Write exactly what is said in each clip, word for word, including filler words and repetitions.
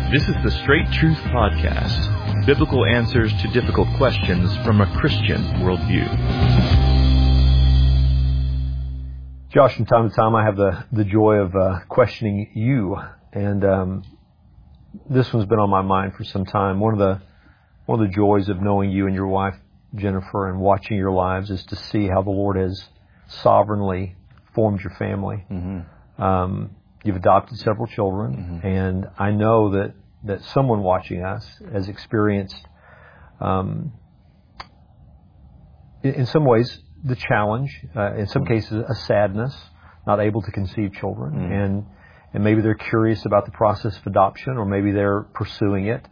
This is the Straight Truth Podcast, biblical answers to difficult questions from a Christian worldview. Josh, from time to time I have the, the joy of uh, questioning you, and um, this one's been on my mind for some time. One of the one of the joys of knowing you and your wife, Jennifer, and watching your lives is to see how the Lord has sovereignly formed your family. Mm-hmm. Um, you've adopted several children, mm-hmm. and I know that, that someone watching us has experienced, um, in, in some ways, the challenge, uh, in some cases, a sadness, not able to conceive children, mm-hmm. and and maybe they're curious about the process of adoption, or maybe they're pursuing it.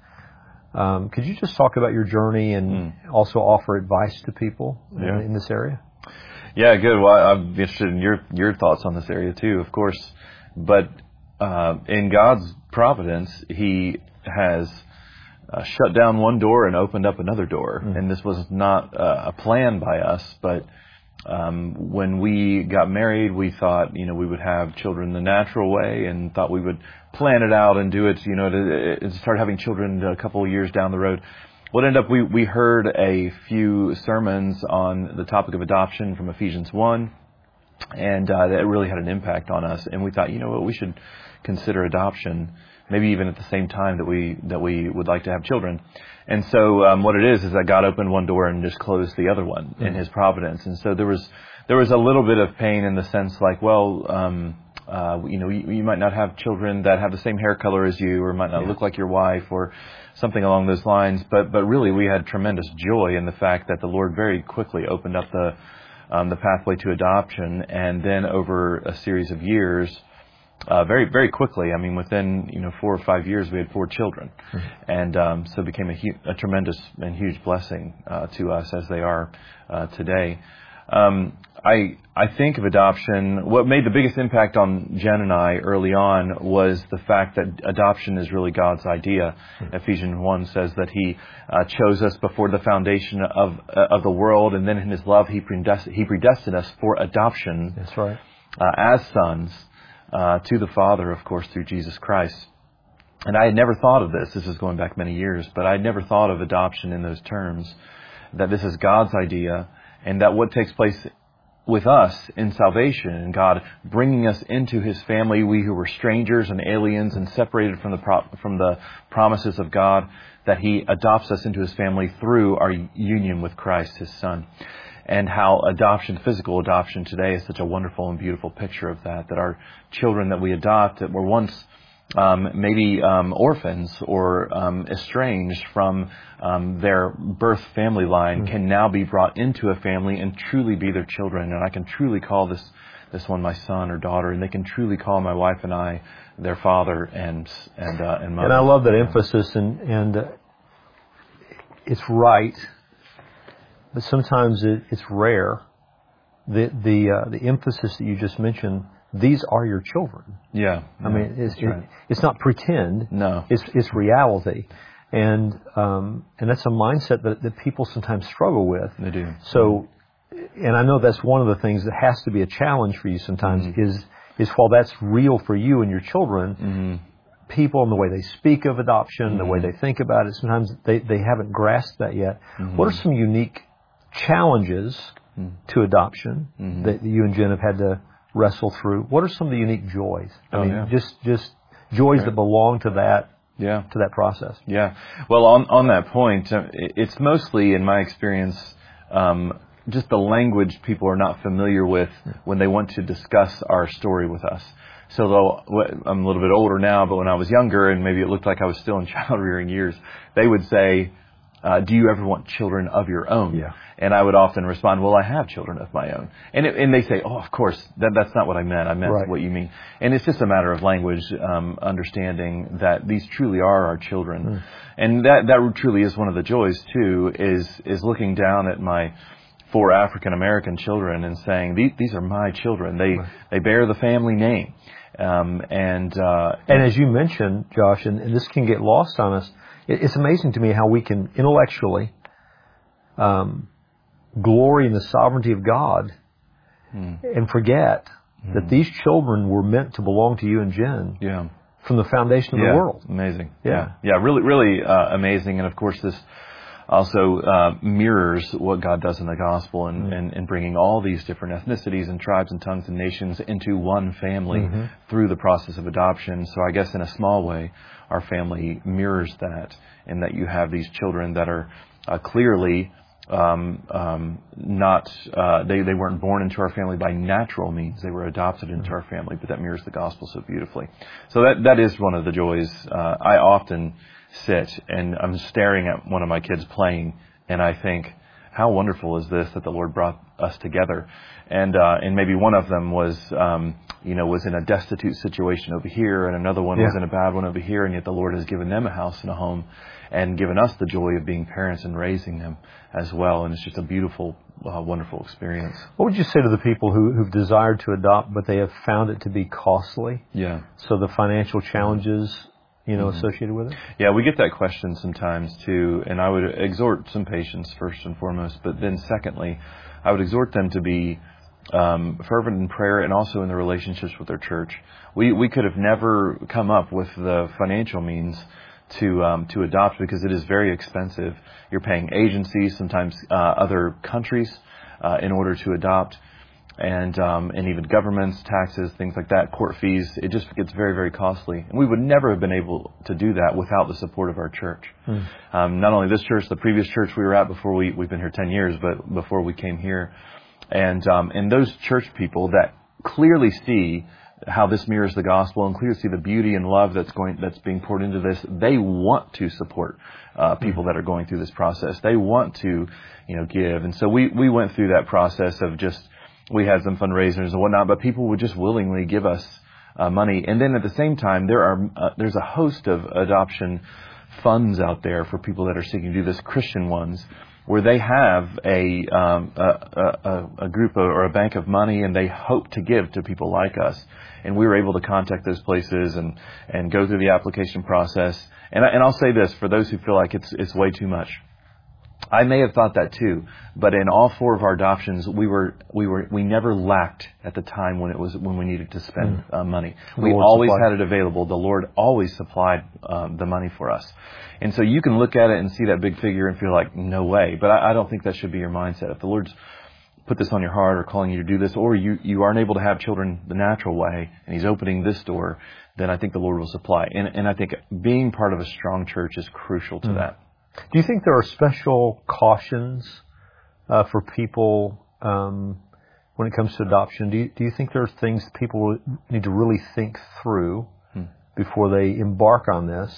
Um, could you just talk about your journey and mm. also offer advice to people yeah. in, in this area? Yeah, good. Well, I'm interested in your your thoughts on this area too, of course. But uh, in God's providence, He has uh, shut down one door and opened up another door. Mm. And this was not uh, a plan by us, but um, when we got married, we thought, you know, we would have children the natural way, and thought we would plan it out and do it, you know, to, to start having children a couple of years down the road. What ended up, we, we heard a few sermons on the topic of adoption from Ephesians one, and uh, that really had an impact on us. And we thought, you know what, we should consider adoption, maybe even at the same time that we that we would like to have children. And so um, what it is is that God opened one door and just closed the other one mm-hmm. in His providence. And so there was there was a little bit of pain in the sense like, well, um, uh, you know, you, you might not have children that have the same hair color as you, or might not yeah. look like your wife, or something along those lines. But but really, we had tremendous joy in the fact that the Lord very quickly opened up the um, the pathway to adoption, and then over a series of years. Uh, very, very quickly. I mean, within, you know, four or five years, we had four children. Mm-hmm. And um, so it became a, hu- a tremendous and huge blessing uh, to us, as they are uh, today. Um, I I think of adoption, what made the biggest impact on Jen and I early on was the fact that adoption is really God's idea. Mm-hmm. Ephesians one says that He uh, chose us before the foundation of uh, of the world, and then in His love, He predestined, he predestined us for adoption. That's right. Uh, as sons. Uh, to the Father, of course, through Jesus Christ. And I had never thought of this. This is going back many years, but I had never thought of adoption in those terms, that this is God's idea, and that what takes place with us in salvation, and God bringing us into His family, we who were strangers and aliens and separated from the pro- from the promises of God, that He adopts us into His family through our union with Christ, His Son. And how adoption, physical adoption today is such a wonderful and beautiful picture of that, that our children that we adopt that were once um, maybe um, orphans or um, estranged from um, their birth family line mm-hmm. can now be brought into a family and truly be their children. And I can truly call this this one my son or daughter, and they can truly call my wife and I their father and and uh, and mother. And I love that emphasis, and, and uh, it's right. But sometimes it, it's rare. The the uh, the emphasis that you just mentioned, these are your children. Yeah, I yeah, mean, it's it, right. it's not pretend. No, it's it's reality, and um, and that's a mindset that, that people sometimes struggle with. They do. So, and I know that's one of the things that has to be a challenge for you sometimes. Mm-hmm. Is is while that's real for you and your children. Mm-hmm. People and the way they speak of adoption, mm-hmm. the way they think about it, sometimes they, they haven't grasped that yet. Mm-hmm. What are some unique challenges mm. to adoption mm-hmm. that you and Jen have had to wrestle through? What are some of the unique joys? I oh, mean, yeah. just just joys right. that belong to that yeah. to that process. Yeah. Well, on on that point, it's mostly, in my experience, um, just the language people are not familiar with when they want to discuss our story with us. So though I'm a little bit older now, but when I was younger and maybe it looked like I was still in child rearing years, they would say, Uh, do you ever want children of your own? Yeah. And I would often respond, well, I have children of my own. And it, and they say, oh, of course, that, that's not what I meant. I meant right. what you mean. And it's just a matter of language, um, understanding that these truly are our children. Mm. And that, that truly is one of the joys, too, is is looking down at my four African-American children and saying, these, these are my children. They right. they bear the family name. Um, and, uh, and as you mentioned, Josh, and, and this can get lost on us, it's amazing to me how we can intellectually um, glory in the sovereignty of God mm. and forget mm. that these children were meant to belong to you and Jen yeah. from the foundation of yeah, the world. Amazing. Yeah. Yeah, yeah really, really uh, amazing. And of course, this also uh, mirrors what God does in the gospel and, mm-hmm. and, and bringing all these different ethnicities and tribes and tongues and nations into one family mm-hmm. through the process of adoption. So I guess in a small way, our family mirrors that, in that you have these children that are uh, clearly um, um, not, uh, they, they weren't born into our family by natural means. They were adopted into mm-hmm. our family, but that mirrors the gospel so beautifully. So that that is one of the joys. Uh, I often sit and I'm staring at one of my kids playing, and I think, how wonderful is this that the Lord brought us together? And uh, and maybe one of them was, um, you know, was in a destitute situation over here, and another one yeah. was in a bad one over here, and yet the Lord has given them a house and a home, and given us the joy of being parents and raising them as well. And it's just a beautiful, uh, wonderful experience. What would you say to the people who, who've desired to adopt, but they have found it to be costly? Yeah. So the financial challenges, you know, mm-hmm. associated with it? Yeah, we get that question sometimes too, and I would exhort some patience first and foremost, but then secondly, I would exhort them to be um, fervent in prayer and also in the relationships with their church. We we could have never come up with the financial means to um, to adopt, because it is very expensive. You're paying agencies, sometimes uh, other countries, uh, in order to adopt. And um, and even governments, taxes, things like that, court fees. It just gets very, very costly. And we would never have been able to do that without the support of our church. Mm. Um, not only this church, the previous church we were at before we, we've been here ten years, but before we came here. And um, and those church people that clearly see how this mirrors the gospel and clearly see the beauty and love that's going that's being poured into this, they want to support uh, people mm. that are going through this process. They want to, you know, give. And so we, we went through that process of just, we had some fundraisers and whatnot, but people would just willingly give us uh, money. And then at the same time, there are uh, there's a host of adoption funds out there for people that are seeking to do this, Christian ones, where they have a um, a, a, a group of, or a bank of money, and they hope to give to people like us. And we were able to contact those places and, and go through the application process. And, I, and I'll say this, for those who feel like it's it's way too much. I may have thought that too, but in all four of our adoptions, we were we were we never lacked at the time when it was when we needed to spend uh, money. We always had it available. The Lord always supplied um, the money for us, and so you can look at it and see that big figure and feel like, no way. But I, I don't think that should be your mindset. If the Lord's put this on your heart or calling you to do this, or you you aren't able to have children the natural way, and He's opening this door, then I think the Lord will supply. And and I think being part of a strong church is crucial to mm. that. Do you think there are special cautions uh, for people um, when it comes to adoption? Do you, do you think there are things people need to really think through hmm. before they embark on this?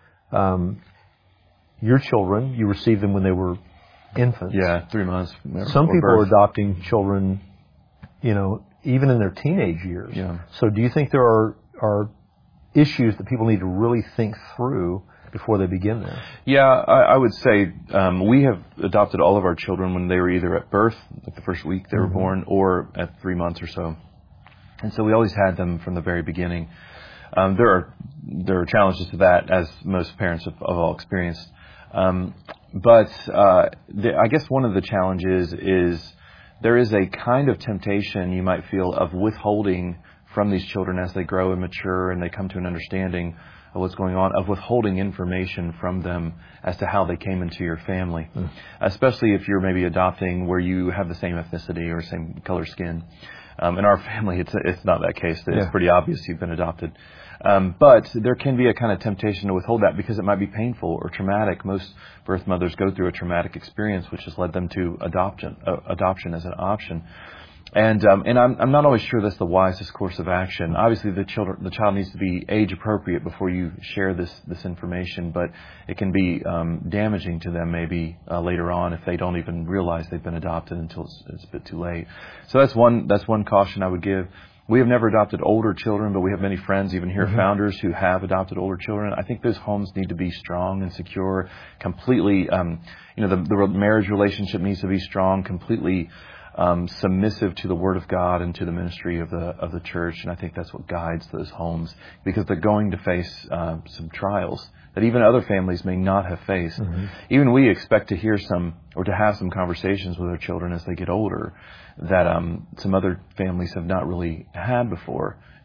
Um, your children, you received them when they were infants. Yeah, three months. Some people birth. are adopting children, you know, even in their teenage years. Yeah. So do you think there are, are issues that people need to really think through before they begin there? Yeah, I, I would say um, we have adopted all of our children when they were either at birth, like the first week they were mm-hmm. born, or at three months or so. And so we always had them from the very beginning. Um, there are there are challenges to that, as most parents have, have all experienced. Um, but uh, the, I guess one of the challenges is there is a kind of temptation you might feel of withholding from these children as they grow and mature and they come to an understanding of what's going on, of withholding information from them as to how they came into your family, mm. especially if you're maybe adopting where you have the same ethnicity or same color skin. Um, in our family, it's it's not that case. It's yeah. pretty obvious you've been adopted. Um, but there can be a kind of temptation to withhold that because it might be painful or traumatic. Most birth mothers go through a traumatic experience, which has led them to adoption, uh, adoption as an option. And um, and I'm I'm not always sure that's the wisest course of action. Obviously, the children the child needs to be age appropriate before you share this this information, but it can be um, damaging to them maybe uh, later on if they don't even realize they've been adopted until it's, it's a bit too late. So that's one that's one caution I would give. We have never adopted older children, but we have many friends, even here, mm-hmm. founders who have adopted older children. I think those homes need to be strong and secure, completely. Um, you know, the, the marriage relationship needs to be strong, completely. Um, submissive to the Word of God and to the ministry of the of the church, and I think that's what guides those homes, because they're going to face uh, some trials that even other families may not have faced. Mm-hmm. Even we expect to hear some or to have some conversations with our children as they get older that um, some other families have not really had before,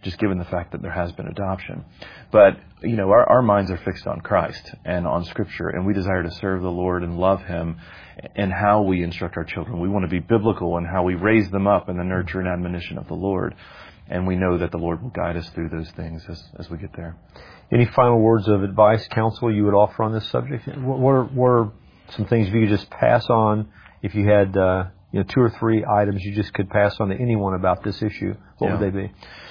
just given the fact that there has been adoption. But, you know, our, our minds are fixed on Christ and on Scripture, and we desire to serve the Lord and love Him in how we instruct our children. We want to be biblical in how we raise them up in the nurture and admonition of the Lord. And we know that the Lord will guide us through those things as, as we get there. Any final words of advice, counsel you would offer on this subject? What are, what are some things if you could just pass on, if you had uh, you know, two or three items you just could pass on to anyone about this issue, what yeah. would they be?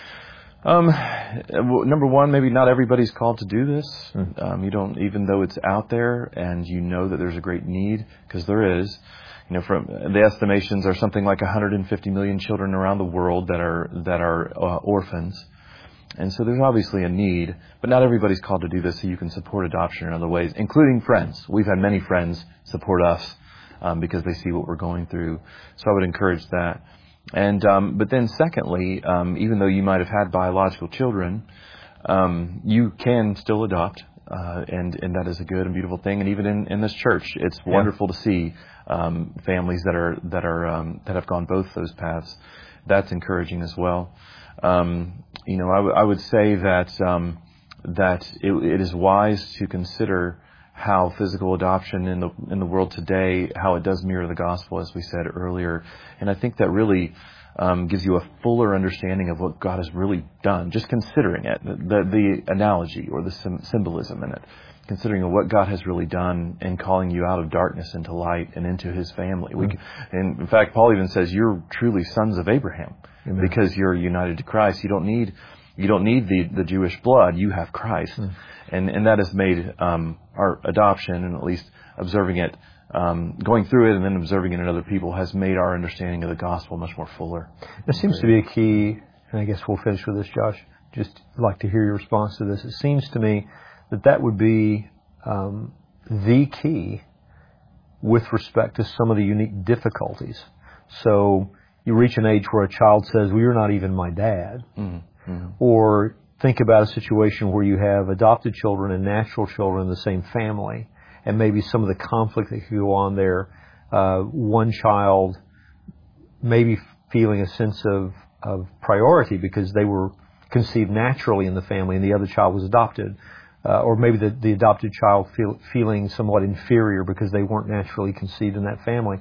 Um, number one, maybe not everybody's called to do this. Mm. Um, you don't, even though it's out there and you know that there's a great need, because there is. You know, from the estimations are something like one hundred fifty million children around the world that are that are uh, orphans, and so there's obviously a need. But not everybody's called to do this, so you can support adoption in other ways, including friends. We've had many friends support us um, because they see what we're going through. So I would encourage that. And um, but then secondly, um, even though you might have had biological children, um, you can still adopt, uh, and and that is a good and beautiful thing. And even in, in this church, it's yeah. wonderful to see um, families that are that are um, that have gone both those paths. That's encouraging as well. Um, you know, I, w- I would say that um, that it, it is wise to consider how physical adoption in the in the world today, how it does mirror the gospel, as we said earlier. And I think that really um, gives you a fuller understanding of what God has really done, just considering it, the, the analogy or the sim- symbolism in it, considering what God has really done in calling you out of darkness into light and into His family. We can, and in fact, Paul even says you're truly sons of Abraham. Amen. Because you're united to Christ. You don't need you don't need the, the Jewish blood. You have Christ. Mm. And and that has made um, our adoption, and at least observing it, um, going through it and then observing it in other people, has made our understanding of the gospel much more fuller. It seems to be a key, and I guess we'll finish with this, Josh. Just like to hear your response to this. It seems to me that that would be um, the key with respect to some of the unique difficulties. So you reach an age where a child says, well, you're not even my dad. Mm-hmm. Mm-hmm. Or think about a situation where you have adopted children and natural children in the same family, and maybe some of the conflict that could go on there. Uh, one child maybe feeling a sense of, of priority because they were conceived naturally in the family and the other child was adopted. Uh, or maybe the, the adopted child feel, feeling somewhat inferior because they weren't naturally conceived in that family.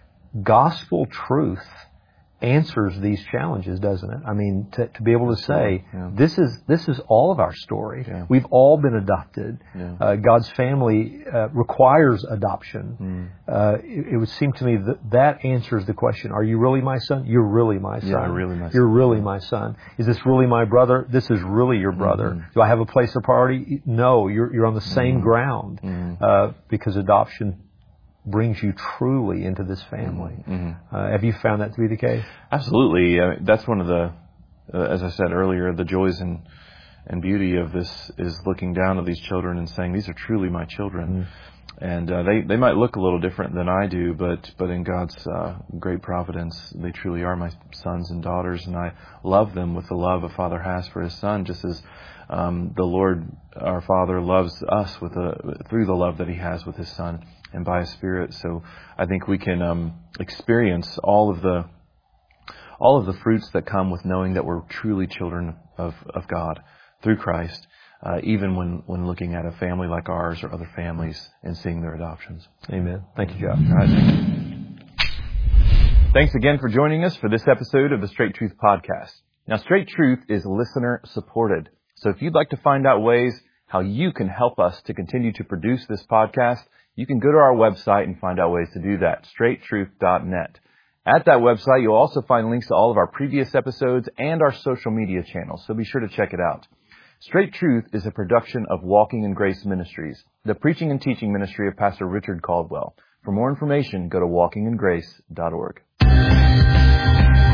Gospel truth answers these challenges, doesn't it? I mean, to, to be able to say, yeah. this is this is all of our story. Yeah. We've all been adopted. Yeah. Uh, God's family uh, requires adoption. Mm. Uh, it, it would seem to me that that answers the question, are you really my son? You're really my son. Yeah, really my son. You're really my son. Is this really my brother? This is really your brother. Mm-hmm. Do I have a place of priority? No, you're, you're on the same mm-hmm. ground mm-hmm. Uh, because adoption brings you truly into this family. Mm-hmm. Uh, have you found that to be the case? Absolutely. Uh, that's one of the, uh, as I said earlier, the joys and and beauty of this is looking down at these children and saying, these are truly my children. Mm-hmm. And uh, they, they might look a little different than I do, but but in God's uh, great providence, they truly are my sons and daughters, and I love them with the love a father has for his son, just as um, the Lord, our Father, loves us with a, through the love that He has with His Son and by His Spirit. So I think we can um, experience all of the all of the fruits that come with knowing that we're truly children of, of God through Christ, uh, even when, when looking at a family like ours or other families and seeing their adoptions. Amen. Thank you, Josh. All right, thank you. Thanks again for joining us for this episode of the Straight Truth Podcast. Now, Straight Truth is listener supported. So if you'd like to find out ways how you can help us to continue to produce this podcast, you can go to our website and find out ways to do that, straight truth dot net. At that website, you'll also find links to all of our previous episodes and our social media channels, so be sure to check it out. Straight Truth is a production of Walking in Grace Ministries, the preaching and teaching ministry of Pastor Richard Caldwell. For more information, go to walking in grace dot org.